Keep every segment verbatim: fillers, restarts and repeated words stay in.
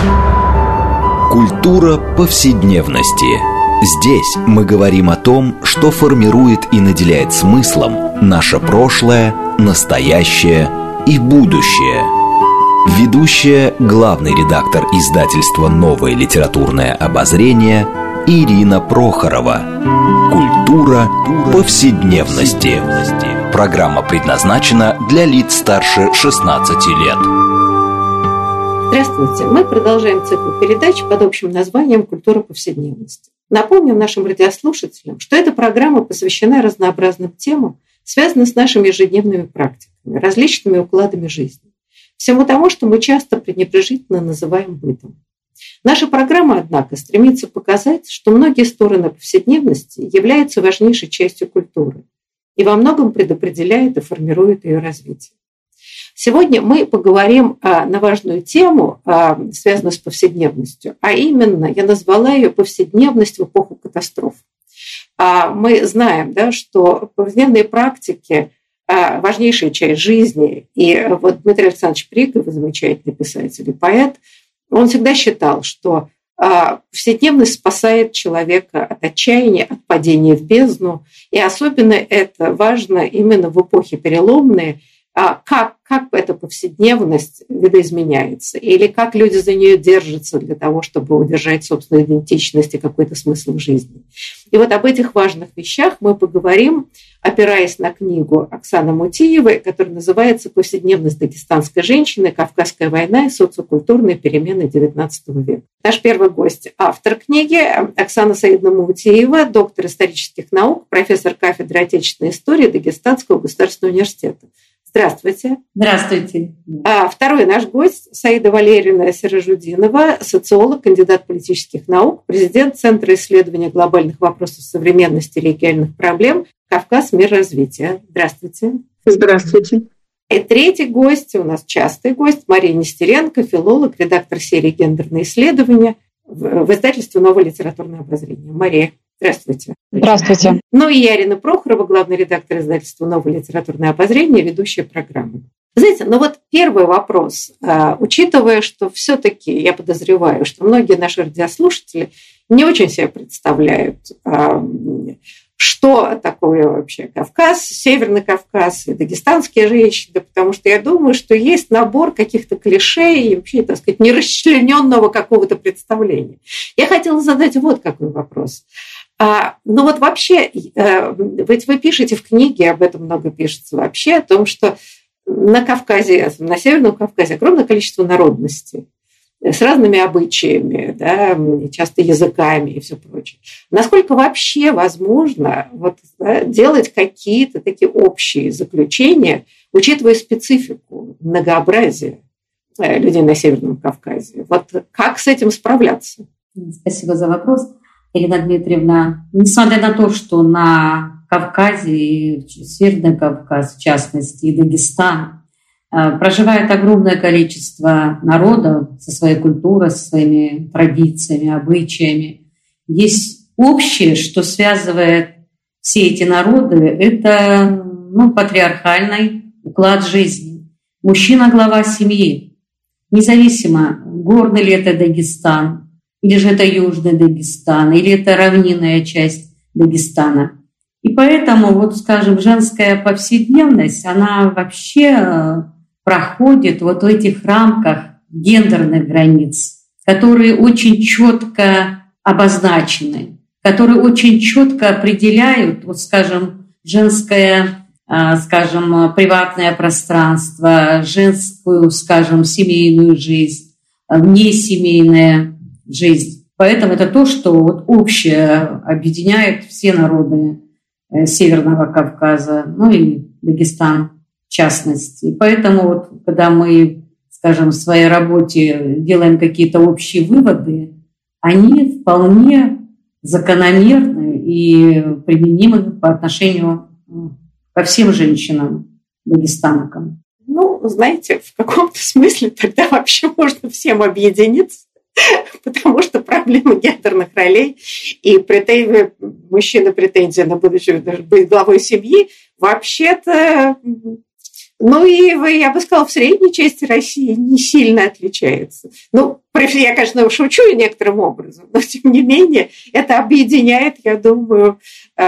Культура повседневности. Здесь мы говорим о том, что формирует и наделяет смыслом наше прошлое, настоящее и будущее. Ведущая, главный редактор издательства «Новое литературное обозрение» Ирина Прохорова. Культура повседневности. Программа предназначена для лиц старше шестнадцати лет. Здравствуйте! Мы продолжаем цикл передач под общим названием «Культура повседневности». Напомню нашим радиослушателям, что эта программа посвящена разнообразным темам, связанным с нашими ежедневными практиками, различными укладами жизни. Всему тому, что мы часто пренебрежительно называем бытом. Наша программа, однако, стремится показать, что многие стороны повседневности являются важнейшей частью культуры и во многом предопределяет и формирует ее развитие. Сегодня мы поговорим а, на важную тему, а, связанную с повседневностью, а именно, я назвала ее «Повседневность в эпоху катастроф». А, мы знаем, да, что повседневные практики а, – важнейшая часть жизни. И вот Дмитрий Александрович Пригов, замечательный писатель и поэт, он всегда считал, что а, повседневность спасает человека от отчаяния, от падения в бездну. И особенно это важно именно в эпохе переломные, Как, как эта повседневность видоизменяется, или как люди за нее держатся для того, чтобы удержать собственную идентичность и какой-то смысл в жизни. И вот об этих важных вещах мы поговорим, опираясь на книгу Оксаны Мутиевой, которая называется «Повседневность дагестанской женщины. Кавказская война и социокультурные перемены девятнадцатого века». Наш первый гость – автор книги Оксана Саидовна Мутиева, доктор исторических наук, профессор кафедры отечественной истории Дагестанского государственного университета. Здравствуйте. Здравствуйте. А второй наш гость Саида Валерьевна Сиражутдинова, социолог, кандидат политических наук, президент Центра исследования глобальных вопросов современности и региональных проблем «Кавказ. Мир развития». Здравствуйте. Здравствуйте. И третий гость, у нас частый гость, Мария Нестеренко, филолог, редактор серии «Гендерные исследования» в издательстве «Новое литературное обозрение». Мария, здравствуйте. Здравствуйте. Ну и я, Ирина Прохорова, главный редактор издательства «Новое литературное обозрение», ведущая программы. Знаете, ну вот первый вопрос. Учитывая, что все-таки я подозреваю, что многие наши радиослушатели не очень себе представляют, что такое вообще Кавказ, Северный Кавказ и дагестанские женщины, потому что я думаю, что есть набор каких-то клише и вообще, так сказать, нерасчлененного какого-то представления. Я хотела задать вот какой вопрос. А, ну вот вообще, ведь вы пишете в книге, об этом много пишется вообще, о том, что на Кавказе, на Северном Кавказе огромное количество народностей с разными обычаями, да, часто языками и все прочее. Насколько вообще возможно вот, да, делать какие-то такие общие заключения, учитывая специфику, многообразие людей на Северном Кавказе? Вот как с этим справляться? Спасибо за вопрос, Ирина Дмитриевна. Несмотря на то, что на Кавказе, и Северный Кавказ, в частности, и Дагестан, проживает огромное количество народов со своей культурой, со своими традициями, обычаями. Есть общее, что связывает все эти народы, это ну, патриархальный уклад жизни. Мужчина – глава семьи. Независимо, горный ли это Дагестан, или же это Южный Дагестан, или это равнинная часть Дагестана. И поэтому, вот, скажем, женская повседневность, она вообще проходит вот в этих рамках гендерных границ, которые очень четко обозначены, которые очень четко определяют, вот, скажем, женское, скажем, приватное пространство, женскую, скажем, семейную жизнь, внесемейная жизнь. Поэтому это то, что вот общее объединяет все народы Северного Кавказа, ну и Дагестан в частности. И поэтому вот, когда мы, скажем, в своей работе делаем какие-то общие выводы, они вполне закономерны и применимы по отношению ко всем женщинам, дагестанкам. Ну, знаете, в каком-то смысле тогда вообще можно всем объединиться, потому что проблема гендерных ролей и претензии, мужчина претензия на будущее быть главой семьи вообще-то Ну и, я бы сказала, в средней части России не сильно отличается. Ну, я, конечно, шучу некоторым образом, но, тем не менее, это объединяет, я думаю,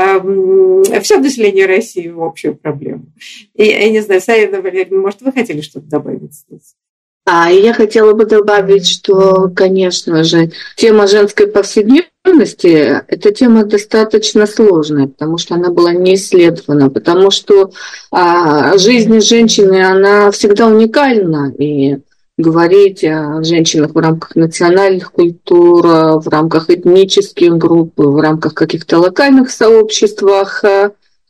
все население России в общую проблему. И, я не знаю, Саида Валерьевна, может, вы хотели что-то добавить здесь? А я хотела бы добавить, что, конечно же, тема женской повседневности – это тема достаточно сложная, потому что она была не исследована, потому что а, жизнь женщины, она всегда уникальна, и говорить о женщинах в рамках национальных культур, в рамках этнических групп, в рамках каких-то локальных сообществах –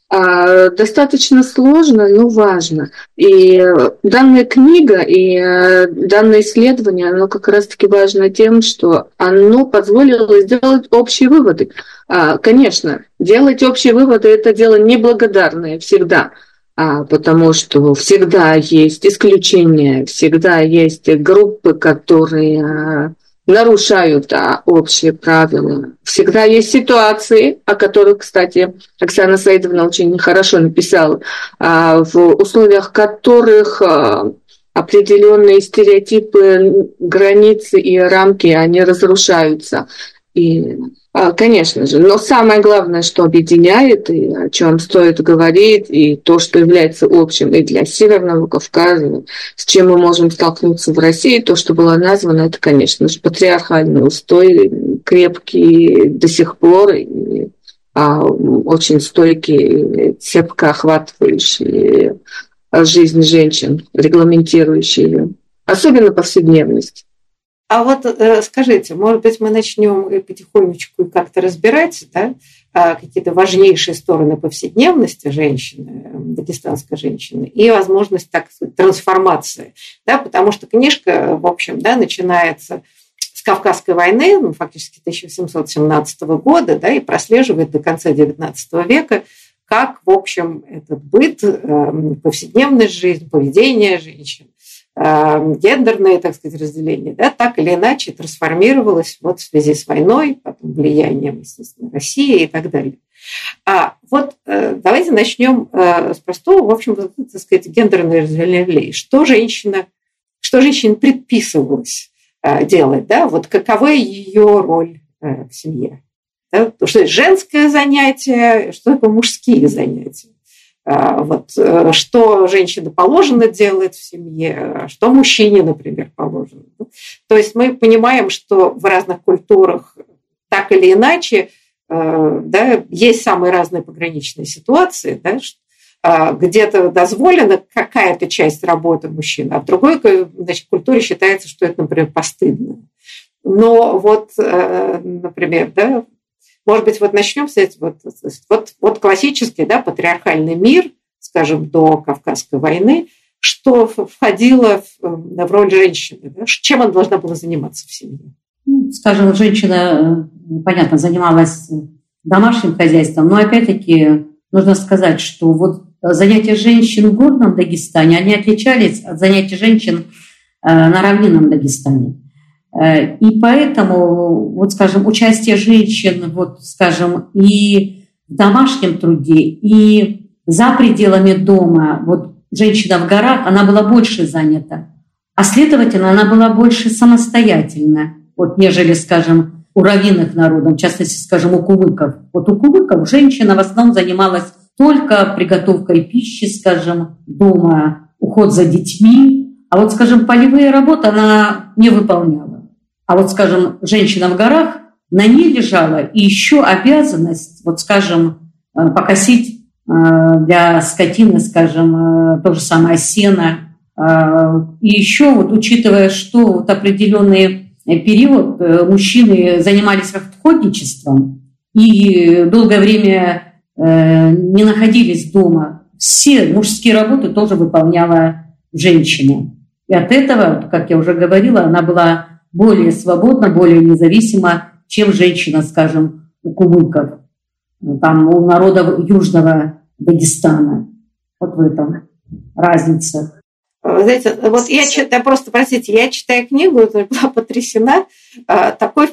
достаточно сложно, но важно. И данная книга и данное исследование, оно как раз-таки важно тем, что оно позволило сделать общие выводы. Конечно, делать общие выводы – это дело неблагодарное всегда, потому что всегда есть исключения, всегда есть группы, которые нарушают а, общие правила. Всегда есть ситуации, о которых, кстати, Оксана Саидовна очень хорошо написала, а, в условиях которых а, определенные стереотипы, границы и рамки, они разрушаются. И, а, конечно же, но самое главное, что объединяет, и о чем стоит говорить, и то, что является общим и для Северного Кавказа, с чем мы можем столкнуться в России, то, что было названо, это, конечно же, патриархальный устой, крепкий до сих пор, и, а, очень стойкий, цепко охватывающий жизнь женщин, регламентирующий ее, особенно повседневность. А вот скажите, может быть, мы начнем потихонечку как-то разбирать, да, какие-то важнейшие стороны повседневности женщины, дагестанской женщины, и возможность, так сказать, трансформации, да, потому что книжка, в общем, да, начинается с Кавказской войны, ну, фактически тысяча восемьсот семнадцатого года, да, и прослеживает до конца девятнадцатого века, как, в общем, этот быт, повседневность жизнь, поведение женщин, гендерное, так сказать, разделение, да, так или иначе трансформировалось вот в связи с войной, потом влиянием, естественно, России и так далее. А вот давайте начнем с простого, в общем, так сказать, гендерное разделение. Что женщина, что женщине предписывалось делать, да, вот какова ее роль в семье? Да? Что это женское занятие, что это мужские занятия? Вот, что женщине положено делать в семье, что мужчине, например, положено. То есть мы понимаем, что в разных культурах так или иначе, да, есть самые разные пограничные ситуации, да, где-то дозволена какая-то часть работы мужчины, а в другой, значит, культуре считается, что это, например, постыдно. Но вот, например, да, может быть, вот начнем с этого. Вот, вот, вот классический, да, патриархальный мир, скажем, до Кавказской войны, что входило в, в роль женщины, да? Чем она должна была заниматься в семье? Ну, скажем, женщина, понятно, занималась домашним хозяйством, но опять-таки нужно сказать, что вот занятия женщин в горном Дагестане, они отличались от занятий женщин на равнинном Дагестане. И поэтому, вот, скажем, участие женщин, вот, скажем, и в домашнем труде, и за пределами дома, вот женщина в горах, она была больше занята, а следовательно, она была больше самостоятельна, вот, нежели, скажем, у раввинных народов, в частности, скажем, у кувыков. Вот у кувыков женщина в основном занималась только приготовкой пищи, скажем, дома, уход за детьми, а вот, скажем, полевые работы она не выполняла. А вот, скажем, женщина в горах, на ней лежала и еще обязанность, вот, скажем, покосить для скотины, скажем, то же самое сено. И еще, вот, учитывая, что вот определенный период мужчины занимались охотничеством и долгое время не находились дома, все мужские работы тоже выполняла женщина. И от этого, как я уже говорила, она была более свободна, более независима, чем женщина, скажем, у кувыков, там, у народов Южного Дагестана. Вот в этом разница. Вы знаете, вот я читаю, просто, простите, я читаю книгу, была потрясена, такое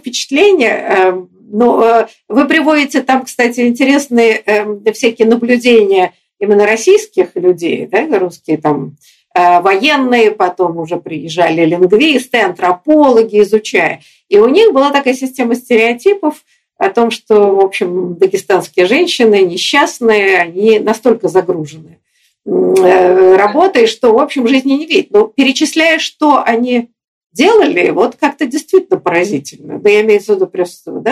впечатление, но вы приводите там, кстати, интересные всякие наблюдения именно российских людей, да, русские там военные, потом уже приезжали лингвисты, антропологи, изучая. И у них была такая система стереотипов о том, что, в общем, дагестанские женщины несчастные, они настолько загружены работой, что, в общем, жизни не видят. Но перечисляя, что они делали, вот как-то действительно поразительно. Да, я имею в виду просто, да,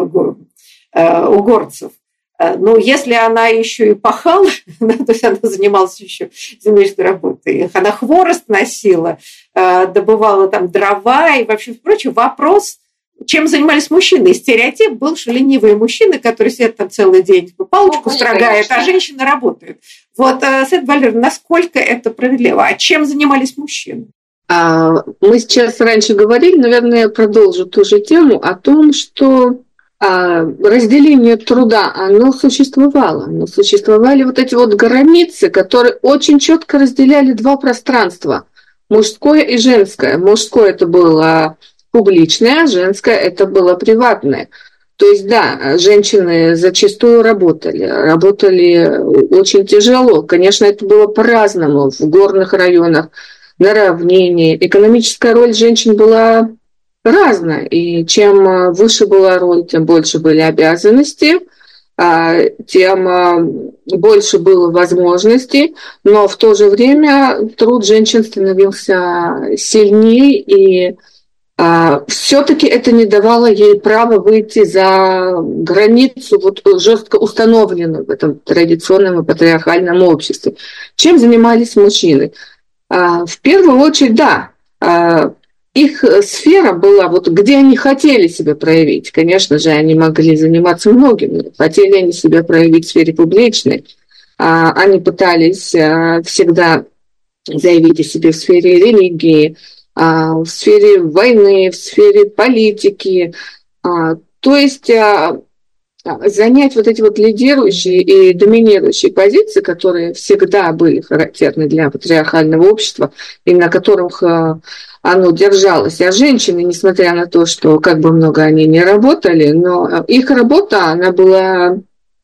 у горцев. Ну, если она еще и пахала, то есть она занималась еще земляческой работой, она хворост носила, добывала там дрова и вообще прочее, вопрос, чем занимались мужчины. И стереотип был, что ленивые мужчины, которые сидят там целый день, палочку ну, строгают, а женщины работают. Вот, Света Валерьевна, насколько это справедливо? А чем занимались мужчины? Мы сейчас раньше говорили, наверное, я продолжу ту же тему о том, что разделение труда, оно существовало. Но существовали вот эти вот границы, которые очень четко разделяли два пространства. Мужское и женское. Мужское это было публичное, а женское это было приватное. То есть, да, женщины зачастую работали. Работали очень тяжело. Конечно, это было по-разному. В горных районах, на равнине. Экономическая роль женщин была разная. И чем выше была роль, тем больше были обязанности, тем больше было возможностей. Но в то же время труд женщин становился сильнее, и все-таки это не давало ей права выйти за границу, вот, жестко установленную в этом традиционном и патриархальном обществе. Чем занимались мужчины? В первую очередь, да, их сфера была, вот, где они хотели себя проявить. Конечно же, они могли заниматься многим, но хотели они себя проявить в сфере публичной. Они пытались всегда заявить о себе в сфере религии, в сфере войны, в сфере политики. То есть занять вот эти вот лидирующие и доминирующие позиции, которые всегда были характерны для патриархального общества, и на которых оно держалось. А женщины, несмотря на то, что как бы много они не работали, но их работа, она была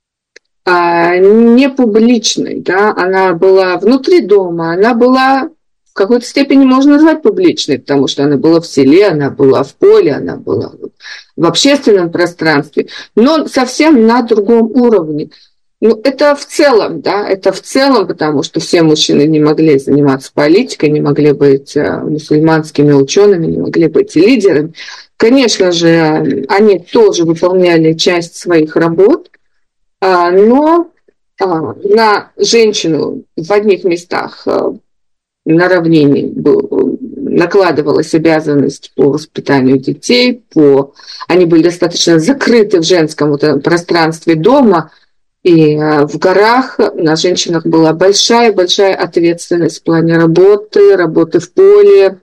не публичной, да? Она была внутри дома, она была в какой-то степени можно назвать публичной, потому что она была в селе, она была в поле, она была в общественном пространстве, но совсем на другом уровне. Ну, это в целом, да, это в целом, потому что все мужчины не могли заниматься политикой, не могли быть мусульманскими учеными, не могли быть лидерами. Конечно же, они тоже выполняли часть своих работ, но на женщину в одних местах на равнине накладывалась обязанность по воспитанию детей, по... они были достаточно закрыты в женском вот пространстве дома, и в горах на женщинах была большая-большая ответственность в плане работы, работы в поле,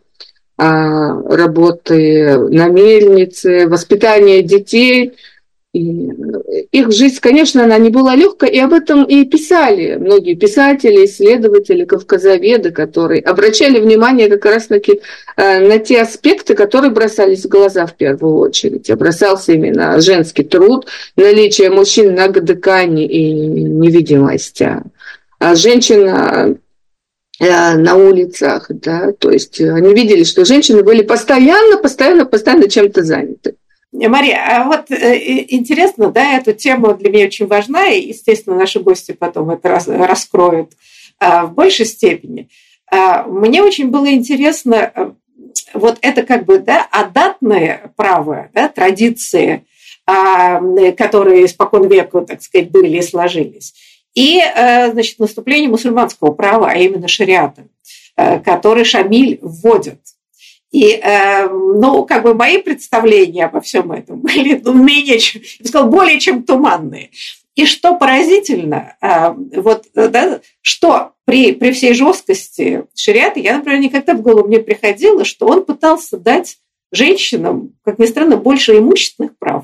работы на мельнице, воспитания детей. И их жизнь, конечно, она не была легкой, и об этом и писали многие писатели, исследователи, кавказоведы, которые обращали внимание как раз-таки на те аспекты, которые бросались в глаза в первую очередь. Бросался именно женский труд, наличие мужчин на ткани и невидимость, а женщина на улицах, да, то есть они видели, что женщины были постоянно, постоянно, постоянно чем-то заняты. Мария, а вот интересно, да, эту тему для меня очень важна, и, естественно, наши гости потом это раскроют в большей степени. Мне очень было интересно, вот это как бы, да, адатное право, да, традиции, которые испокон века, так сказать, были и сложились, и, значит, наступление мусульманского права, а именно шариата, который Шамиль вводит. И, ну, как бы мои представления обо всем этом были, ну, менее чем, я бы сказала, более чем туманные. И что поразительно, вот, да, что при, при всей жесткости шариата, я, например, никогда в голову не приходило, что он пытался дать женщинам, как ни странно, больше имущественных прав.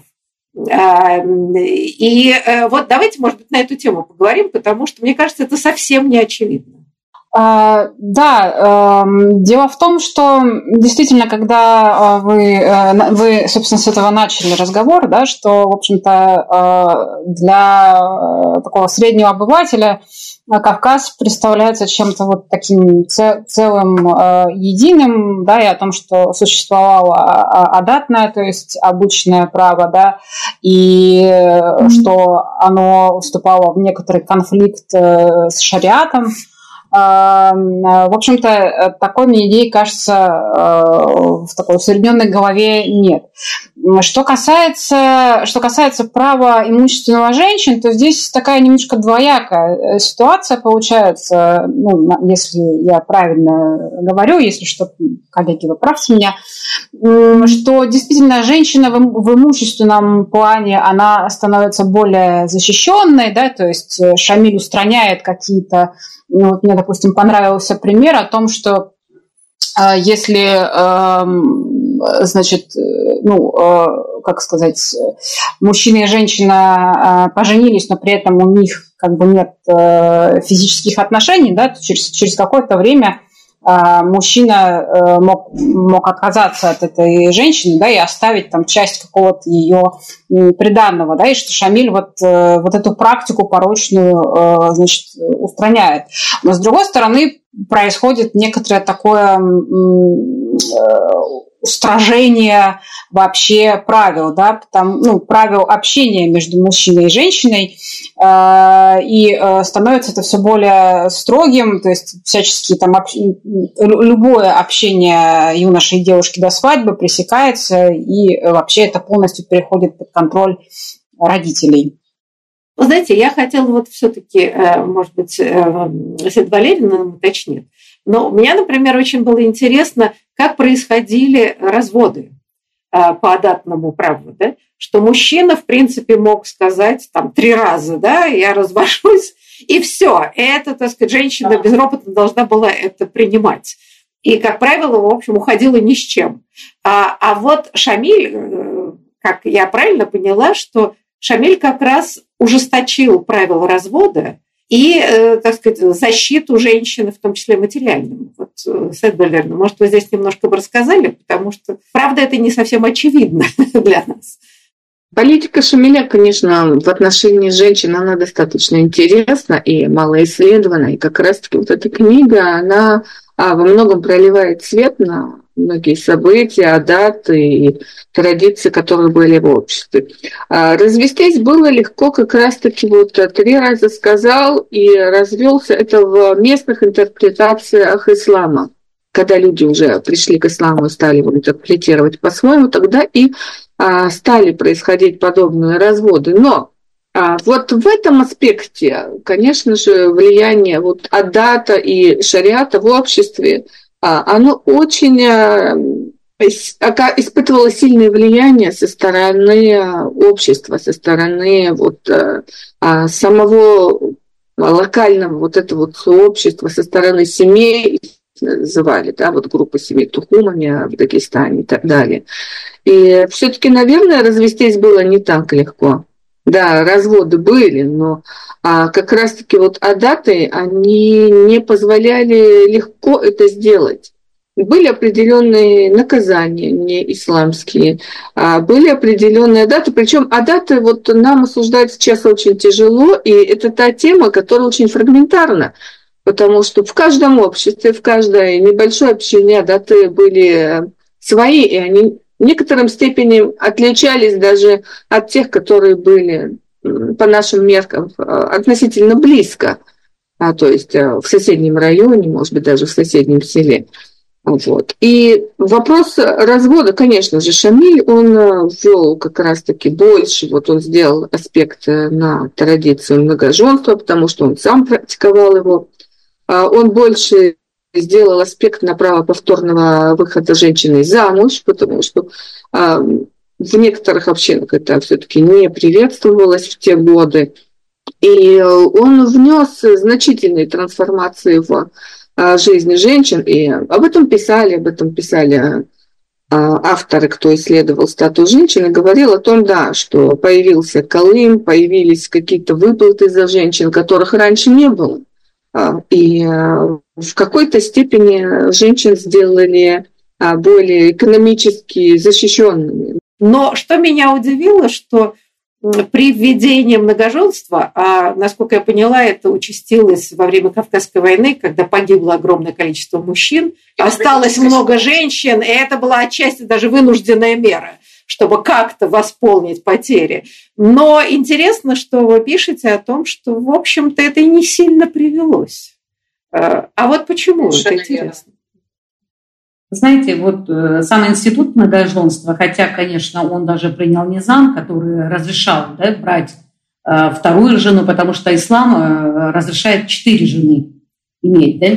И вот давайте, может быть, на эту тему поговорим, потому что, мне кажется, это совсем не очевидно. Uh, да, uh, дело в том, что действительно, когда uh, вы, uh, вы, собственно, с этого начали разговор, да, что, в общем-то, uh, для uh, такого среднего обывателя Кавказ представляется чем-то вот таким целым э, единым, да, и о том, что существовало адатное, то есть обычное право, да, и mm-hmm. что оно вступало в некоторый конфликт э, с шариатом. В общем-то, такой мне идеи, кажется, в такой усредненной голове нет. Что касается, что касается права имущественного женщин, то здесь такая немножко двоякая ситуация получается, ну, если я правильно говорю, если что, коллеги, вы правьте меня, что действительно женщина в имущественном плане, она становится более защищенной, да, то есть Шамиль устраняет какие-то. Ну, вот мне, допустим, понравился пример о том, что э, если, э, значит, ну, э, как сказать, мужчина и женщина э, поженились, но при этом у них как бы нет э, физических отношений, да, то через, через какое-то время э, мужчина э, мог, мог отказаться от этой женщины, да, и оставить там часть какого-то ее приданного, да, и что Шамиль вот, э, вот эту практику порочную, э, значит, устраняет. Но, с другой стороны, происходит некоторое такое устражение вообще правил, да, потому, ну, правил общения между мужчиной и женщиной, э, и э, становится это все более строгим, то есть всячески там общ... любое общение юноши и девушки до свадьбы пресекается, и вообще это полностью переходит под контроль родителей. Вы знаете, я хотела вот все-таки, может быть, Света Валерьевна уточнит, но у меня, например, очень было интересно, как происходили разводы по адатному праву, да? Что мужчина, в принципе, мог сказать там три раза, да, я развожусь, и все. Это, так сказать, женщина безропотно должна была это принимать. И, как правило, в общем, уходила ни с чем. А, а вот Шамиль, как я правильно поняла, что Шамиль как раз ужесточил правила развода и, так сказать, защиту женщины, в том числе материальную. Вот, Света Валерьевна, может, вы здесь немножко бы рассказали, потому что, правда, это не совсем очевидно для нас. Политика Шамиля, конечно, в отношении женщин, она достаточно интересна и малоисследована. И как раз-таки вот эта книга, она во многом проливает свет на многие события, даты и традиции, которые были в обществе. Развестись было легко, как раз-таки вот три раза сказал и развелся. Это в местных интерпретациях ислама. Когда люди уже пришли к исламу и стали его интерпретировать по-своему, тогда и стали происходить подобные разводы. Но вот в этом аспекте, конечно же, влияние вот адата и шариата в обществе, оно очень испытывало сильное влияние со стороны общества, со стороны вот самого локального вот этого вот сообщества, со стороны семей, называли, да, вот группа семей Тухумами в Дагестане и так далее. И все-таки, наверное, развестись было не так легко. Да, разводы были, но а, как раз-таки вот адаты, они не позволяли легко это сделать. Были определенные наказания, не исламские, а были определенные адаты, причем адаты вот нам осуждать сейчас очень тяжело, и это та тема, которая очень фрагментарна, потому что в каждом обществе, в каждой небольшой общине адаты были свои, и они в некотором степени отличались даже от тех, которые были по нашим меркам относительно близко, а, то есть в соседнем районе, может быть, даже в соседнем селе. Вот. И вопрос развода, конечно же, Шамиль, он ввел как раз-таки больше, вот он сделал аспект на традицию многоженства, потому что он сам практиковал его. Он больше сделал аспект на право повторного выхода женщины замуж, потому что в некоторых общинах это все-таки не приветствовалось в те годы. И он внес значительные трансформации в жизни женщин, и об этом писали, об этом писали авторы, кто исследовал статус женщины, говорил о том, да, что появился Колым, появились какие-то выплаты за женщин, которых раньше не было. И в какой-то степени женщин сделали более экономически защищенными. Но что меня удивило, что при введении многоженства, а, насколько я поняла, это участилось во время Кавказской войны, когда погибло огромное количество мужчин, осталось много женщин, и это была отчасти даже вынужденная мера, чтобы как-то восполнить потери. Но интересно, что вы пишете о том, что, в общем-то, это и не сильно привелось. А вот почему? Это интересно. Знаете, вот э, сам институт многоженства, хотя, конечно, он даже принял низам, который разрешал, да, брать э, вторую жену, потому что ислам э, разрешает четыре жены иметь, да.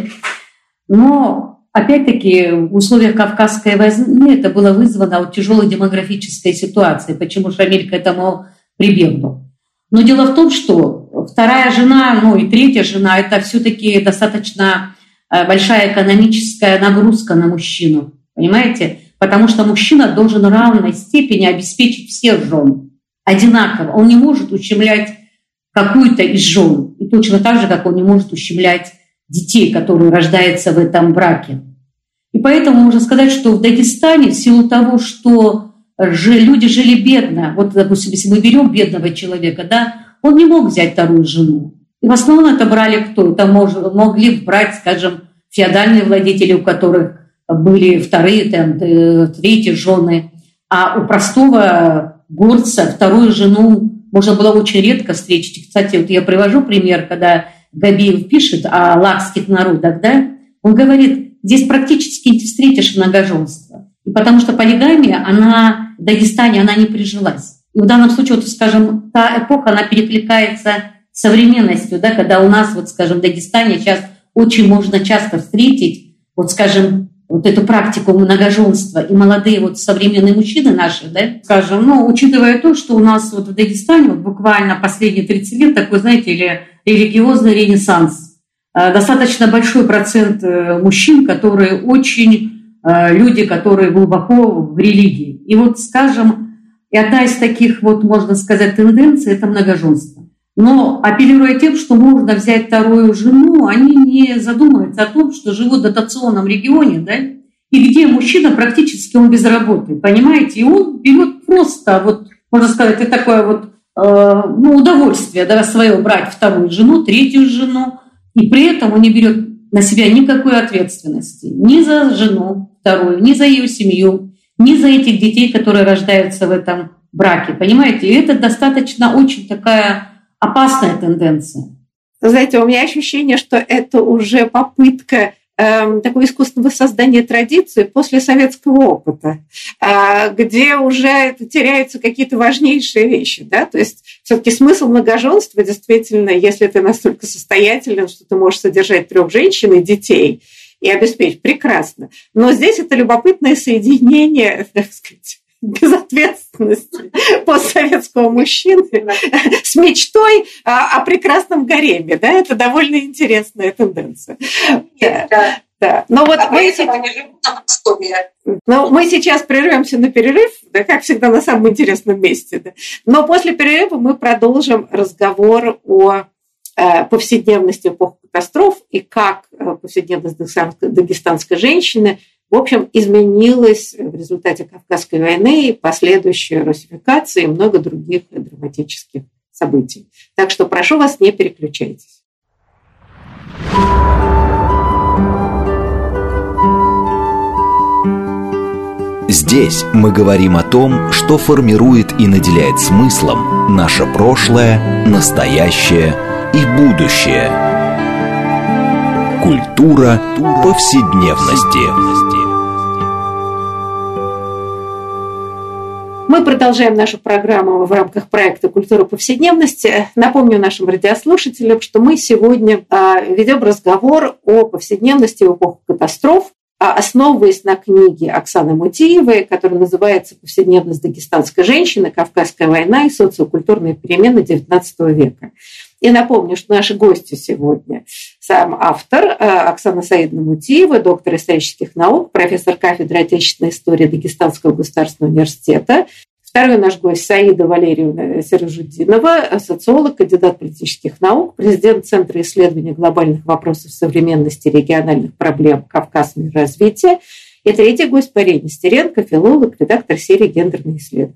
Но, опять-таки, в условиях Кавказской войны это было вызвано от тяжелой демографической ситуации, почему Шамиль к этому прибегнул. Но дело в том, что вторая жена, ну и третья жена, это все-таки достаточно большая экономическая нагрузка на мужчину, понимаете? Потому что мужчина должен в равной степени обеспечить всех жен одинаково. Он не может ущемлять какую-то из жен, и точно так же, как он не может ущемлять детей, которые рождаются в этом браке. И поэтому можно сказать, что в Дагестане, в силу того, что люди жили бедно, вот, допустим, если мы берем бедного человека, да, он не мог взять вторую жену. И в основном это брали кто? Это могли брать, скажем, феодальные владетели, у которых были вторые, там, третьи жены. А у простого горца вторую жену можно было очень редко встретить. Кстати, вот я привожу пример, когда Габиев пишет о лакских народах, да, он говорит, здесь практически не встретишь многоженство. И потому что полигамия, она в Дагестане, она не прижилась. И в данном случае, вот, скажем, та эпоха, она перекликается современностью, да, когда у нас, вот, скажем, в Дагестане сейчас очень можно часто встретить, вот, скажем, вот эту практику многоженства, и молодые вот современные мужчины наши, да, скажем, ну, учитывая то, что у нас вот в Дагестане вот буквально последние тридцать лет такой, знаете, или религиозный ренессанс, достаточно большой процент мужчин, которые очень, люди, которые глубоко в религии. И вот, скажем, и одна из таких, вот, можно сказать, тенденций – это многоженство. Но апеллируя тем, что можно взять вторую жену, они не задумываются о том, что живут в дотационном регионе, да, и где мужчина практически он без работы, понимаете, и он берет просто, вот, можно сказать, это такое вот, э, ну, удовольствие, да, свое брать вторую жену, третью жену, и при этом он не берет на себя никакой ответственности ни за жену вторую, ни за ее семью, ни за этих детей, которые рождаются в этом браке, понимаете, и это достаточно очень такая опасная тенденция. Знаете, у меня ощущение, что это уже попытка э, такого искусственного создания традиции после советского опыта, э, где уже теряются какие-то важнейшие вещи. Да? То есть все-таки смысл многоженства действительно, если ты настолько состоятелен, что ты можешь содержать трех женщин и детей и обеспечить, прекрасно. Но здесь это любопытное соединение, так сказать, безответственности постсоветского мужчины с мечтой о, о прекрасном гареме. Да? Это довольно интересная тенденция. Да, да. Да. Но вот а мы, сейчас... Но мы сейчас прервемся на перерыв, да, как всегда, на самом интересном месте. Да? Но после перерыва мы продолжим разговор о э, повседневности эпохи катастроф и как э, повседневность дагестанской женщины в общем, изменилась в результате Кавказской войны, последующей русификации и много других драматических событий. Так что прошу вас, не переключайтесь. Здесь мы говорим о том, что формирует и наделяет смыслом наше прошлое, настоящее и будущее. Культура повседневности. Мы продолжаем нашу программу в рамках проекта «Культура повседневности». Напомню нашим радиослушателям, что мы сегодня ведем разговор о повседневности в эпоху катастроф, основываясь на книге Оксаны Мутиевой, которая называется «Повседневность дагестанской женщины. Кавказская война и социокультурные перемены девятнадцатого века». И напомню, что наши гости сегодня сам автор Оксана Саидовна Мутиева, доктор исторических наук, профессор кафедры отечественной истории Дагестанского государственного университета. Второй наш гость Саида Валерьевна Сиражутдинова, социолог, кандидат политических наук, президент Центра исследования глобальных вопросов современности и региональных проблем «Кавказ. Мир развития». И третий гость Мария Нестеренко, филолог, редактор серии «Гендерные исследования».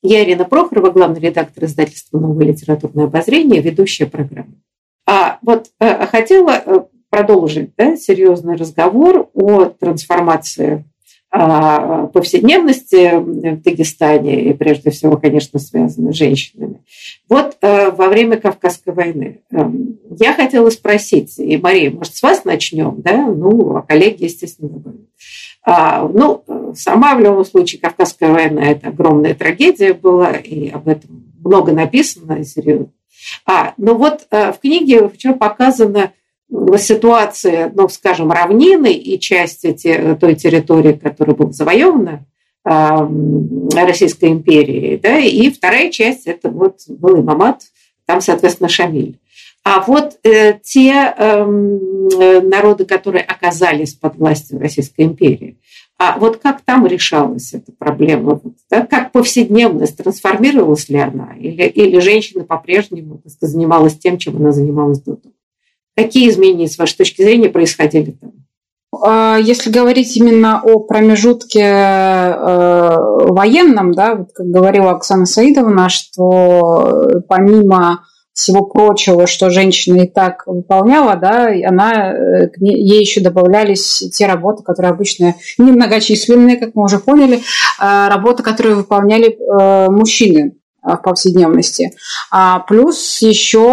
Я Ирина Прохорова, главный редактор издательства «Новое литературное обозрение», ведущая программы. А вот а, хотела продолжить да, серьезный разговор о трансформации а, повседневности в Дагестане, и прежде всего, конечно, связанной с женщинами. Вот а, во время Кавказской войны а, я хотела спросить, и, Мария, может, с вас начнем, да? Ну, а коллеги, естественно, добавят. А, ну, сама в любом случае Кавказская война – это огромная трагедия была, и об этом много написано, и серьезно. А, ну вот а, в книге вчера показана ситуация, ну, скажем, равнины и части те, той территории, которая была завоевана а, Российской империей, да, и вторая часть – это вот был Имамат, там, соответственно, Шамиль. А вот э, те э, народы, которые оказались под властью Российской империи, а вот как там решалась эта проблема? Да? Как повседневность, трансформировалась ли она? Или, или женщина по-прежнему занималась тем, чем она занималась до того? Какие изменения, с вашей точки зрения, происходили там? Если говорить именно о промежутке э, военном, да, вот как говорила Оксана Саидовна, что помимо всего прочего, что женщина и так выполняла, да, она, ей еще добавлялись те работы, которые обычно немногочисленные, как мы уже поняли, работы, которые выполняли мужчины в повседневности. А плюс еще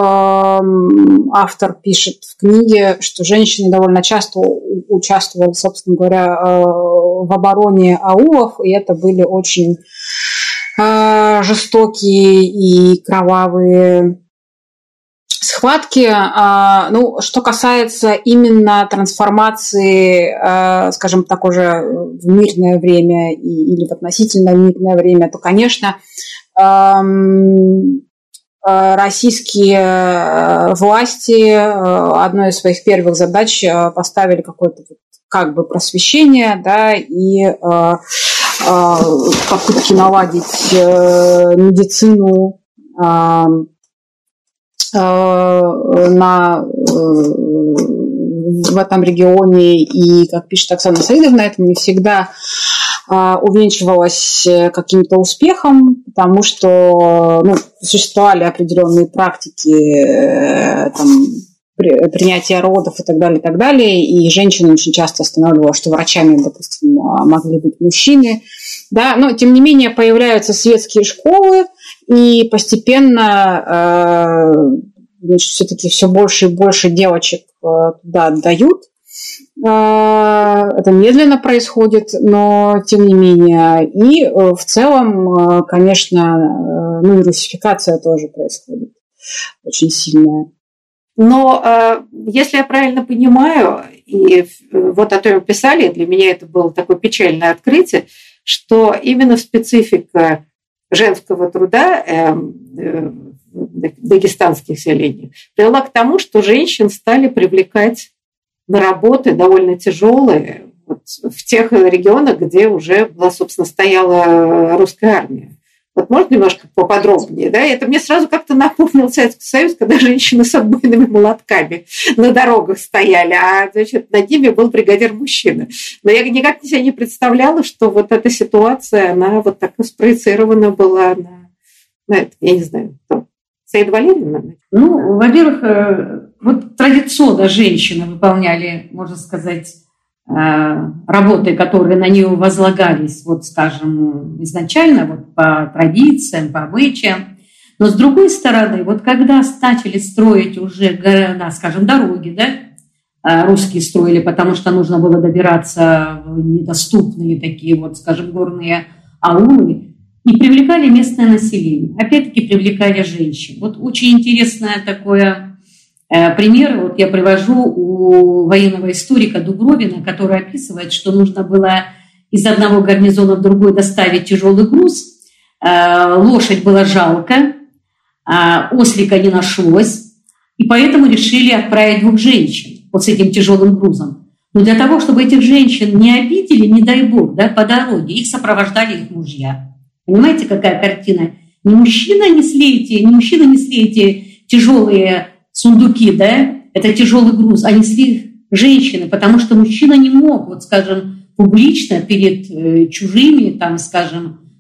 автор пишет в книге, что женщины довольно часто участвовали, собственно говоря, в обороне аулов, и это были очень жестокие и кровавые схватки. Ну, что касается именно трансформации, скажем так, уже в мирное время или в относительно мирное время, то, конечно, российские власти одной из своих первых задач поставили какое-то как бы просвещение, да, и э, э, попытки наладить э, медицину э, э, на, э, в этом регионе. И, как пишет Оксана Саидовна, это не всегда э, увенчивалось каким-то успехом, потому что ну, существовали определенные практики э, там, принятия родов и так далее, и так далее. И женщины очень часто останавливала, что врачами, допустим, могли быть мужчины. Да? Но, тем не менее, появляются светские школы, и постепенно э, все-таки все больше и больше девочек э, туда отдают. Э, это медленно происходит, но тем не менее. И э, в целом, э, конечно, э, ну и русификация тоже происходит очень сильная. Но э, если я правильно понимаю, и вот о том писали, для меня это было такое печальное открытие, что именно специфика женского труда э, э, в дагестанских селениях привела к тому, что женщин стали привлекать на работы довольно тяжелые вот, в тех регионах, где уже была, собственно, стояла русская армия. Вот можно немножко поподробнее, да? Это мне сразу как-то напомнил Советский Союз, когда женщины с отбойными молотками на дорогах стояли, а, значит, над ними был бригадир-мужчина. Но я никак себе не представляла, что вот эта ситуация, она вот так спроецирована была на, на это, я не знаю, кто? Саида Валерьевна? Ну, во-первых, вот традиционно женщины выполняли, можно сказать, работы, которые на нее возлагались, вот, скажем, изначально вот, по традициям, по обычаям. Но с другой стороны, вот когда начали строить уже города, скажем, дороги, да, русские строили, потому что нужно было добираться в недоступные такие вот, скажем, горные аулы, и привлекали местное население. Опять-таки привлекали женщин. Вот очень интересное такое пример, вот я привожу у военного историка Дубровина, который описывает, что нужно было из одного гарнизона в другой доставить тяжелый груз. Лошадь было жалко, ослика не нашлось, и поэтому решили отправить двух женщин вот с этим тяжелым грузом. Но для того, чтобы этих женщин не обидели, не дай бог, да, по дороге, их сопровождали их мужья. Понимаете, какая картина? Ни мужчина несли эти, ни мужчина несли эти тяжелые сундуки, да, это тяжелый груз, а несли их женщины, потому что мужчина не мог, вот, скажем, публично перед э, чужими, там, скажем,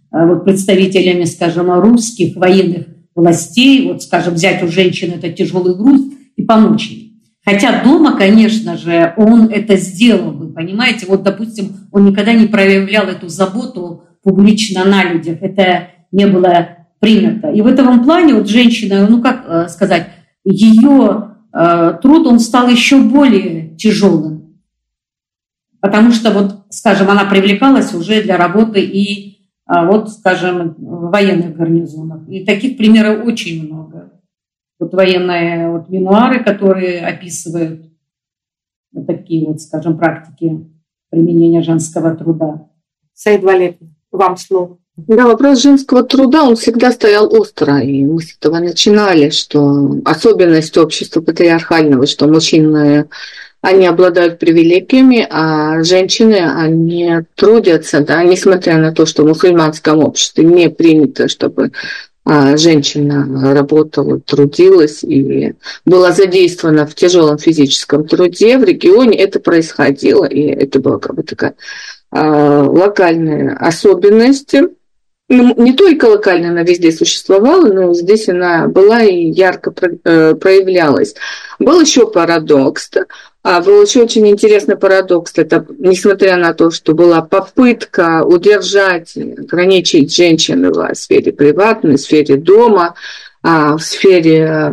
вот, представителями, скажем, русских военных властей, вот, скажем, взять у женщины этот тяжелый груз и помочь ей. Хотя дома, конечно же, он это сделал бы, понимаете? Вот, допустим, он никогда не проявлял эту заботу публично на людях. Это не было принято. И в этом плане вот женщина, ну как сказать, ее э, труд, он стал еще более тяжелым. Потому что, вот, скажем, она привлекалась уже для работы и, э, вот, скажем, в военных гарнизонах. И таких примеров очень много. Вот военные вот, мемуары, которые описывают вот такие вот, скажем, практики применения женского труда. Саида Валерьевна, вам слово. Да, вопрос женского труда, он всегда стоял остро, и мы с этого начинали, что особенность общества патриархального, что мужчины, они обладают привилегиями, а женщины, они трудятся, да, несмотря на то, что в мусульманском обществе не принято, чтобы женщина работала, трудилась и была задействована в тяжелом физическом труде, в регионе это происходило, и это была как бы такая локальная особенность. Ну, не только локально она везде существовала, но здесь она была и ярко проявлялась. Был еще парадокс, а был еще очень интересный парадокс. Это, несмотря на то, что была попытка удержать, ограничить женщин в сфере приватной, в сфере дома, в сфере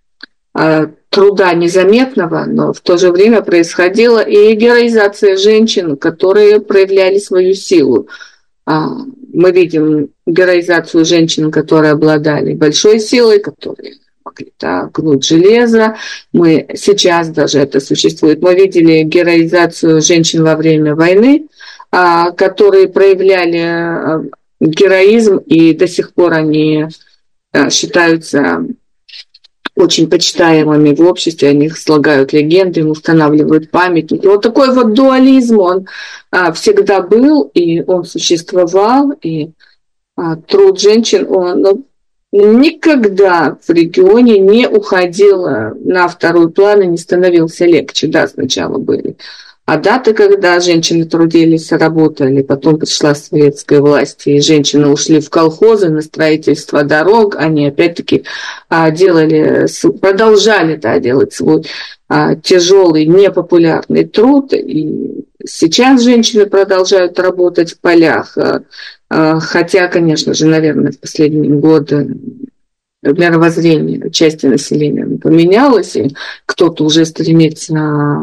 труда незаметного, но в то же время происходила и героизация женщин, которые проявляли свою силу. Мы видим героизацию женщин, которые обладали большой силой, которые могли да, гнуть железо. Мы сейчас даже это существует. Мы видели героизацию женщин во время войны, которые проявляли героизм, и до сих пор они считаются очень почитаемыми в обществе, о них слагают легенды, им устанавливают памятники. Вот такой вот дуализм, он а, всегда был, и он существовал, и а, труд женщин, он ну, никогда в регионе не уходил на второй план и не становился легче. Да, сначала были а даты, когда женщины трудились, работали, потом пришла советская власть, и женщины ушли в колхозы на строительство дорог, они опять-таки делали, продолжали да, делать свой тяжелый, непопулярный труд, и сейчас женщины продолжают работать в полях, хотя, конечно же, наверное, в последние годы мировоззрение части населения поменялось, и кто-то уже стремится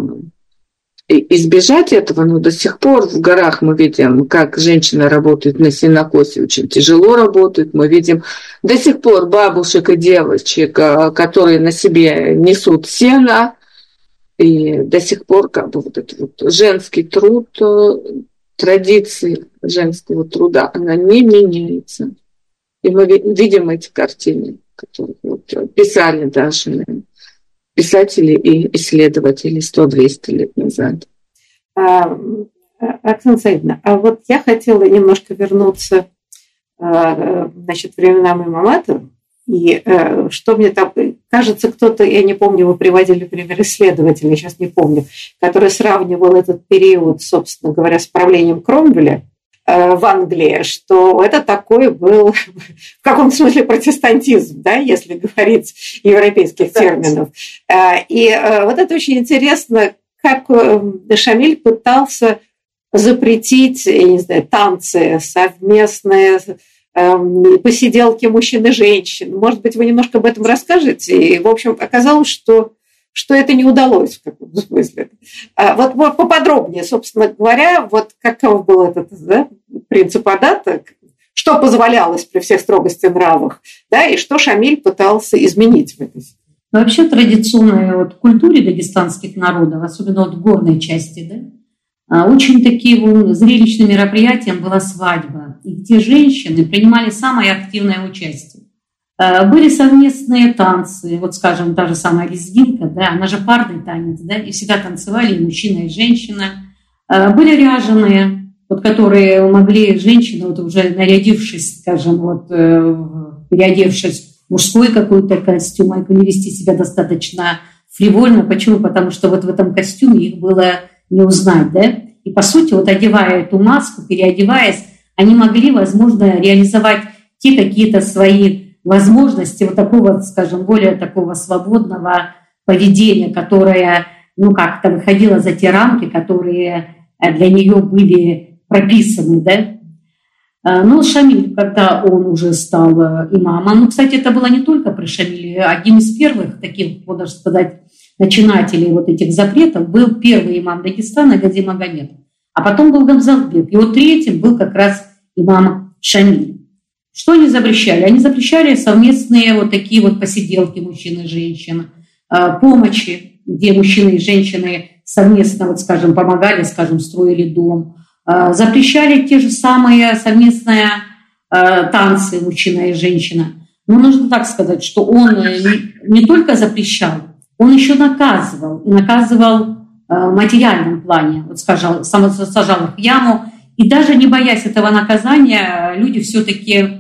избежать этого, но до сих пор в горах мы видим, как женщины работают на сенокосе, очень тяжело работают. Мы видим до сих пор бабушек и девочек, которые на себе несут сено, и до сих пор как бы вот этот вот женский труд, традиции женского труда, она не меняется. И мы видим эти картины, которые вот писали даже писатели и исследователи сто-двести лет назад. А, Оксана Саидовна, а вот я хотела немножко вернуться значит, временам имамата, и что мне там, кажется, кто-то, я не помню, вы приводили пример исследователя, я сейчас не помню, который сравнивал этот период, собственно говоря, с правлением Кромвеля в Англии, что это такой был в каком-то смысле протестантизм, да, если говорить европейских терминов. И вот это очень интересно, как Шамиль пытался запретить, я не знаю, танцы совместные, посиделки мужчин и женщин. Может быть, вы немножко об этом расскажете? И, в общем, оказалось, что что это не удалось в каком-то смысле. Вот, вот поподробнее, собственно говоря, вот каков был этот да, принцип адата, что позволялось при всех строгости нравах, да, и что Шамиль пытался изменить в этой ситуации. Но вообще традиционной вот, культуре дагестанских народов, особенно вот в горной части, да, очень таким вот, зрелищным мероприятием была свадьба, и где женщины принимали самое активное участие. Были совместные танцы, вот, скажем, та же самая лезгинка, да, она же парный танец, да, и всегда танцевали и мужчина, и женщина. Были ряженые, вот, которые могли, женщины, вот, уже нарядившись, скажем, вот, переодевшись в мужской какой-то костюм, могли вести себя достаточно фривольно. Почему? Потому что вот в этом костюме их было не узнать, да, и, по сути, вот, одевая эту маску, переодеваясь, они могли, возможно, реализовать те какие-то свои возможности вот такого, скажем, более такого свободного поведения, которое, ну, как-то выходило за те рамки, которые для нее были прописаны, да. Но Шамиль, когда он уже стал имамом, ну, кстати, это было не только при Шамиле, одним из первых таких, можно сказать, начинателей вот этих запретов был первый имам Дагестана Гази Магомедов, а потом был Гамзалбек, и вот третьим был как раз имам Шамиль. Что они запрещали? Они запрещали совместные вот такие вот посиделки мужчин и женщин, помощи, где мужчины и женщины совместно, вот, скажем, помогали, скажем, строили дом. Запрещали те же самые совместные танцы мужчина и женщина. Но нужно так сказать, что он не только запрещал, он еще наказывал. И наказывал в материальном плане. Вот, скажем, сажал их в яму. И даже не боясь этого наказания, люди все-таки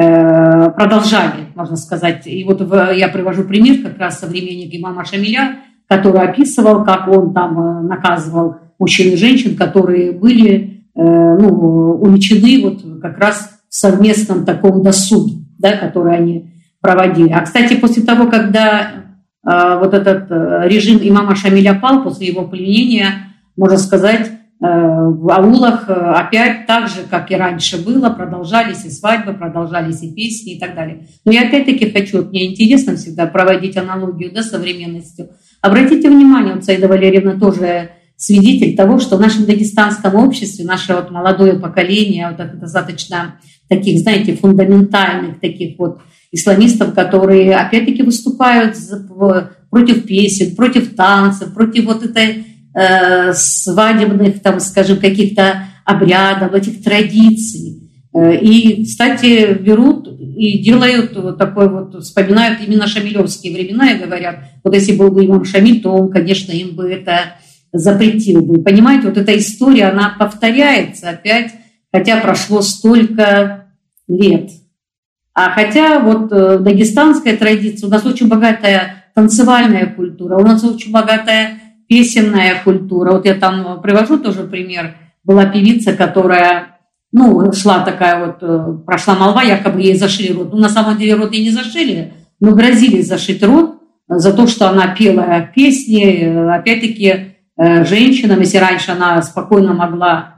продолжали, можно сказать. И вот я привожу пример, как раз современник имама Шамиля, который описывал, как он там наказывал мужчин и женщин, которые были ну, увлечены вот как раз в совместном таком досуге, да, который они проводили. А, кстати, после того, когда вот этот режим имама Шамиля пал, после его пленения, можно сказать, в аулах опять так же, как и раньше было, продолжались и свадьбы, продолжались и песни и так далее. Но я опять-таки хочу, мне интересно всегда проводить аналогию, да, с современностью. Обратите внимание, вот Саида Валерьевна тоже свидетель того, что в нашем дагестанском обществе, наше вот молодое поколение, вот это достаточно таких, знаете, фундаментальных таких вот исламистов, которые опять-таки выступают против песен, против танцев, против вот этой э, свадебных, там, скажем, каких-то обрядов, этих традиций. И, кстати, берут и делают вот такой вот, вспоминают именно шамилевские времена и говорят, вот если был бы имам Шамиль, то он, конечно, им бы это запретил бы. Понимаете, вот эта история, она повторяется опять, хотя прошло столько лет. А хотя вот э, дагестанская традиция, у нас очень богатая танцевальная культура, у нас очень богатая песенная культура. Вот я там привожу тоже пример. Была певица, которая, ну, шла такая вот, э, прошла молва, якобы ей зашили рот. Ну, на самом деле рот ей не зашили, но грозили зашить рот за то, что она пела песни, э, опять-таки, э, женщинам. Если раньше она спокойно могла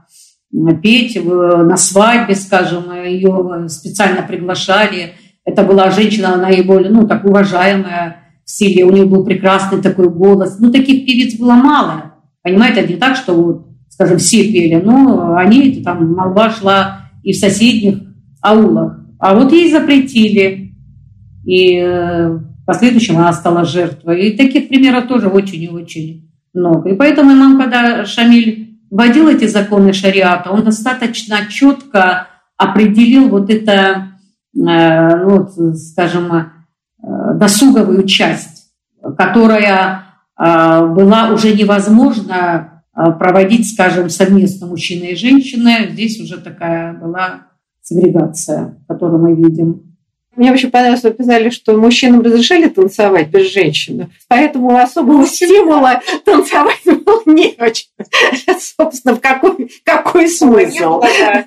петь на свадьбе, скажем, ее специально приглашали. Это была женщина, она наиболее, ну, так уважаемая в селе, у нее был прекрасный такой голос. Ну, таких певиц было мало, понимаете, не так, что, вот, скажем, все пели, но они, там, молва шла и в соседних аулах. А вот ей запретили, и в последующем она стала жертвой. И таких примеров тоже очень и очень много. И поэтому имам, когда Шамиль вводил эти законы шариата, он достаточно четко определил вот это, ну, скажем, досуговую часть, которая была уже невозможно проводить, скажем, совместно мужчина и женщина. Здесь уже такая была сегрегация, которую мы видим. Мне очень понравилось, вы писали, что мужчинам разрешали танцевать без женщин, поэтому особого стимула танцевать было не очень. Собственно, в какой, какой смысл?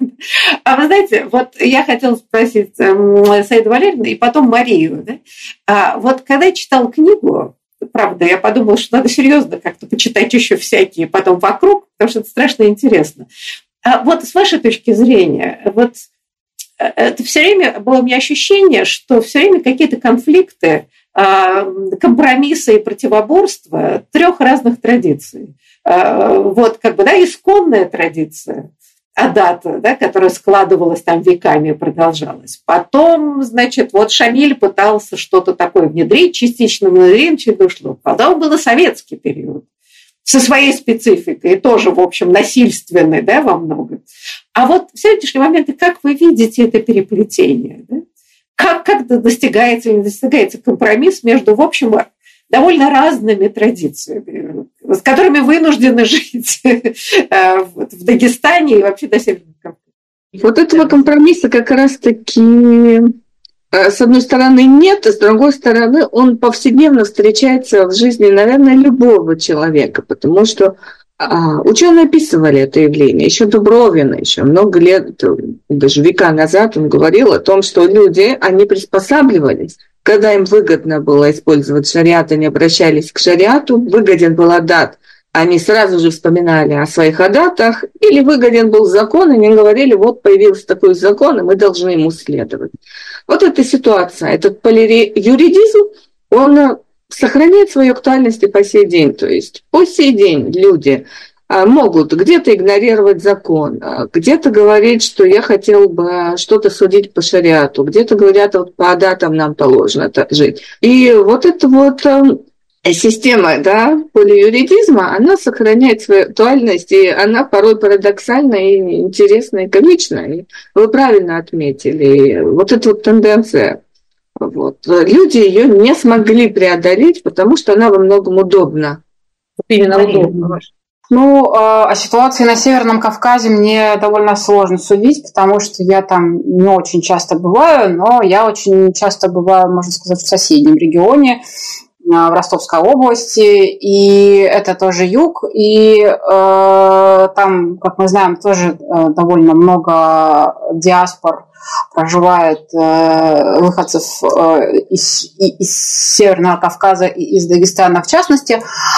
А вы знаете, вот я хотела спросить Саиду Валерьевну и потом Марию. Да? А вот когда я читала книгу, правда, я подумала, что надо серьезно как-то почитать еще всякие потом вокруг, потому что это страшно интересно. А вот с вашей точки зрения, вот это все время было у меня ощущение, что все время какие-то конфликты, компромиссы и противоборства трех разных традиций. Вот как бы, да, исконная традиция адата, да, которая складывалась там веками и продолжалась. Потом, значит, вот Шамиль пытался что-то такое внедрить, частично внедрить, чуть ушло. Потом был советский период со своей спецификой, тоже, в общем, насильственной, да, во многом. А вот в сегодняшний момент, как вы видите это переплетение? Да? Как, как достигается или не достигается компромисс между, в общем, довольно разными традициями, с которыми вынуждены жить в Дагестане и вообще до Северного Кавказа? Вот этого компромисса как раз-таки, с одной стороны, нет, а с другой стороны, он повседневно встречается в жизни, наверное, любого человека, потому что А, ученые описывали это явление. Еще Дубровин, еще много лет, даже века назад он говорил о том, что люди, они приспосабливались. Когда им выгодно было использовать шариат, они обращались к шариату, выгоден был адат, они сразу же вспоминали о своих адатах, или выгоден был закон, и они говорили, вот появился такой закон, и мы должны ему следовать. Вот эта ситуация, этот полиюридизм, он сохраняет свою актуальность и по сей день. То есть по сей день люди могут где-то игнорировать закон, где-то говорить, что я хотел бы что-то судить по шариату, где-то говорят, вот по адатам нам положено жить. И вот это вот система, да, полиюридизма, она сохраняет свою актуальность, и она порой парадоксальна и интересна, и комична. И вы правильно отметили. И вот эта вот тенденция, вот, люди ее не смогли преодолеть, потому что она во многом удобна. Именно удобна. Ну, о ситуации на Северном Кавказе мне довольно сложно судить, потому что я там не очень часто бываю, но я очень часто бываю, можно сказать, в соседнем регионе, в Ростовской области, и это тоже юг, и э, там, как мы знаем, тоже э, довольно много диаспор проживает, э, выходцев э, из, из Северного Кавказа и из Дагестана в частности.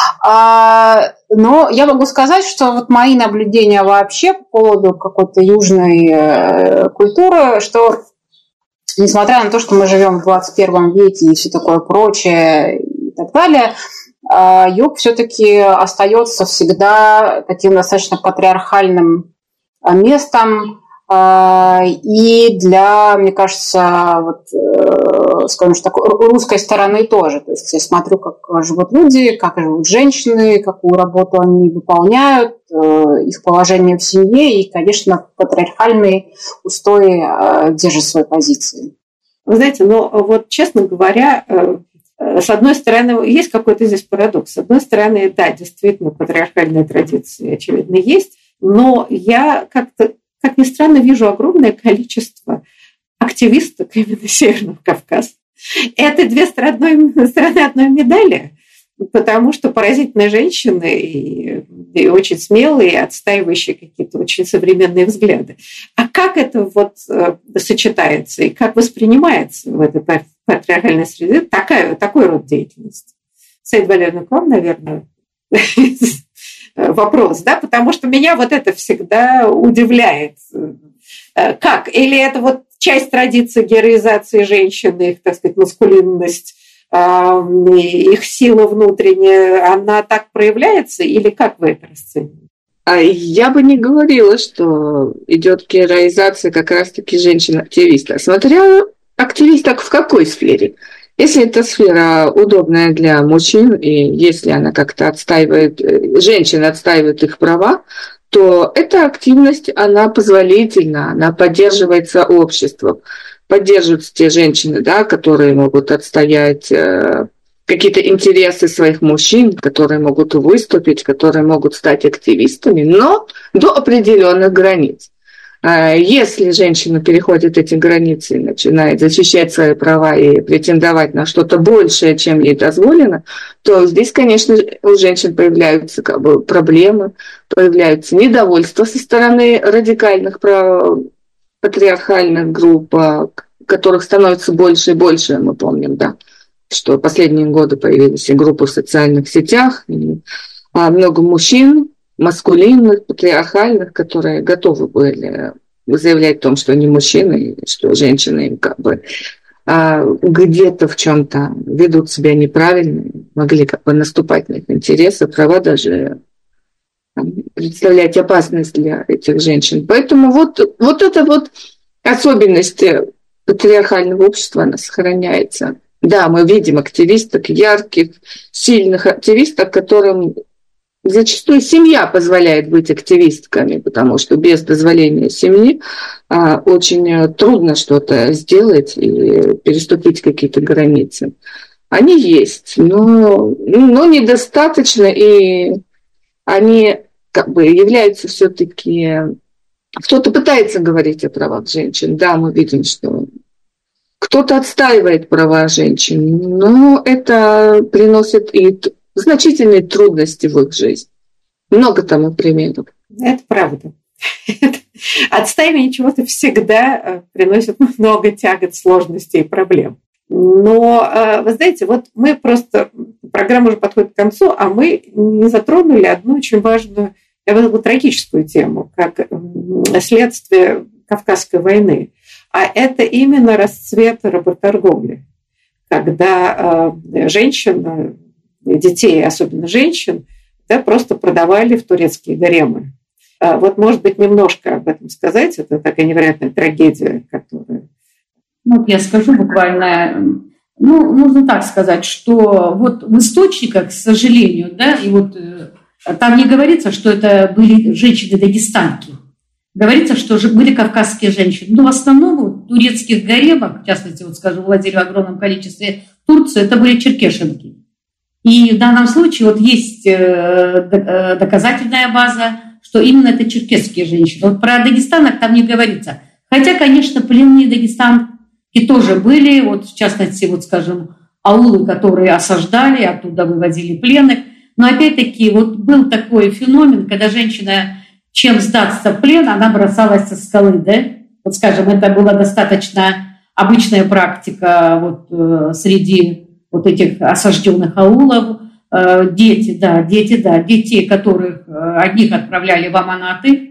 А, но я могу сказать, что вот мои наблюдения вообще по поводу какой-то южной э, культуры, что несмотря на то, что мы живем в двадцать первом веке и все такое прочее и так далее, юг все-таки остается всегда таким достаточно патриархальным местом. И для, мне кажется, вот, скажем так, русской стороны тоже. То есть я смотрю, как живут люди, как живут женщины, какую работу они выполняют, их положение в семье, и, конечно, патриархальные устои держат свои позиции. Вы знаете, ну вот, честно говоря, с одной стороны, есть какой-то здесь парадокс. С одной стороны, да, действительно, патриархальные традиции, очевидно, есть, но я как-то, как ни странно, вижу огромное количество активисток именно Северного Кавказа. Это две стороны, стороны одной медали, потому что поразительные женщины и, и очень смелые, отстаивающие какие-то очень современные взгляды. А как это вот э, сочетается и как воспринимается в этой патриархальной среде такая, такой род деятельности? Саида Валерьевна, к вам, наверное, вопрос, да, потому что меня вот это всегда удивляет. Как? Или это вот часть традиции героизации женщины, их, так сказать, маскулинность, их сила внутренняя, она так проявляется, или как вы это расцениваете? Я бы не говорила, что идет героизация как раз-таки женщин-активистов. Смотря активисток в какой сфере. Если эта сфера удобная для мужчин, и если она как-то отстаивает, женщины отстаивают их права, то эта активность, она позволительна, она поддерживается обществом. Поддерживаются те женщины, да, которые могут отстоять э, какие-то интересы своих мужчин, которые могут выступить, которые могут стать активистами, но до определенных границ. Э, если женщина переходит эти границы и начинает защищать свои права и претендовать на что-то большее, чем ей дозволено, то здесь, конечно, у женщин появляются как бы проблемы, появляются недовольства со стороны радикальных прав, патриархальных групп, которых становится больше и больше, мы помним, да, что последние годы появились и группы в социальных сетях, и много мужчин, маскулинных, патриархальных, которые готовы были заявлять о том, что они мужчины, что женщины им как бы где-то в чем-то ведут себя неправильно, могли как бы наступать на их интересы, права даже представлять опасность для этих женщин. Поэтому вот, вот эта вот особенность патриархального общества, она сохраняется. Да, мы видим активисток, ярких, сильных активисток, которым зачастую семья позволяет быть активистками, потому что без дозволения семьи а, очень трудно что-то сделать и переступить какие-то границы. Они есть, но, но недостаточно, и они как бы являются все-таки... Кто-то пытается говорить о правах женщин. Да, мы видим, что кто-то отстаивает права женщин, но это приносит и значительные трудности в их жизнь. Много тому примеров. Это правда. Отстаивание чего-то всегда приносит много тягот, сложностей и проблем. Но, вы знаете, вот мы просто... Программа уже подходит к концу, а мы не затронули одну очень важную, я бы сказала, трагическую тему, как следствие Кавказской войны. А это именно расцвет работорговли, когда женщин, детей, особенно женщин, да, просто продавали в турецкие гаремы. Вот, может быть, немножко об этом сказать. Это такая невероятная трагедия, которая... Ну, я скажу буквально... Ну, можно так сказать, что вот в источниках, к сожалению, да, и вот там не говорится, что это были женщины-дагестанки. Говорится, что были кавказские женщины. Но в основном вот, в турецких гаремах, в частности, вот, скажем, владели в огромном количестве Турции, это были черкешенки. И в данном случае вот есть доказательная база, что именно это черкесские женщины. Вот про дагестанок там не говорится. Хотя, конечно, пленные дагестанки тоже были, вот в частности, вот, скажем, аулы, которые осаждали, оттуда вывозили пленных. Но опять-таки вот был такой феномен, когда женщина, чем сдаться в плен, она бросалась со скалы, да? Вот, скажем, это была достаточно обычная практика вот среди вот этих осажденных аулов. Дети, да, дети, да, детей, которых одних отправляли в аманаты.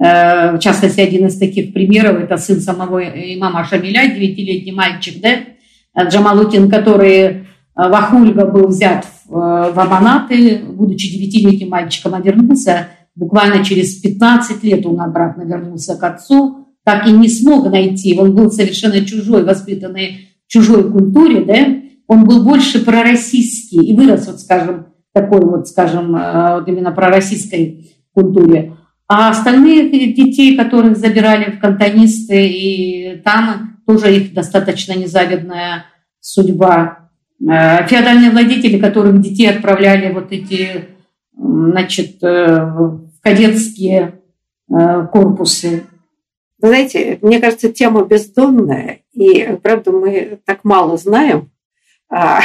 В частности, один из таких примеров – это сын самого имама Шамиля, девятилетний мальчик, да, Джамалутин, который в Ахульго был взят в аманаты, будучи девятилетним мальчиком, а вернулся буквально через пятнадцать лет, он обратно вернулся к отцу, так и не смог найти, он был совершенно чужой, воспитанный в чужой культуре, да, он был больше пророссийский и вырос, вот, скажем, такой вот, скажем, вот именно пророссийской культуре. А остальных детей, которых забирали в кантонисты, и там тоже их достаточно незавидная судьба. Феодальные владетели, которых детей отправляли вот эти, значит, в кадетские корпусы. Вы знаете, мне кажется, тема бездонная, и, правда, мы так мало знаем о,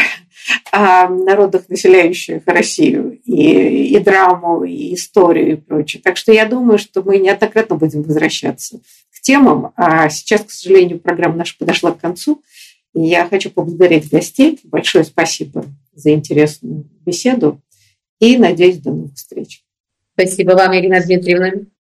о народах, населяющих Россию, и, и драму, и историю, и прочее. Так что я думаю, что мы неоднократно будем возвращаться к темам. А сейчас, к сожалению, программа наша подошла к концу. И я хочу поблагодарить гостей. Большое спасибо за интересную беседу. И надеюсь, до новых встреч. Спасибо вам, Ирина Дмитриевна.